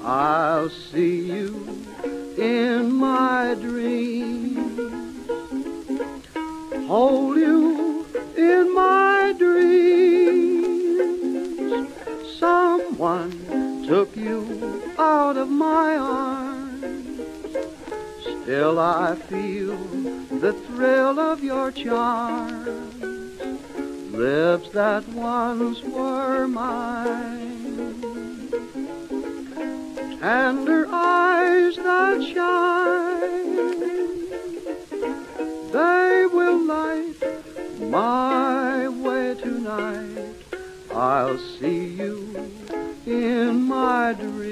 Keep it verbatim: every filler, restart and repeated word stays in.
I'll see you in my dreams, hold you in my dreams. Someone took you out of my arms, still I feel the thrill of your charms, lips that once were mine, tender eyes that shine, they will light my way tonight. I'll see you in my dreams.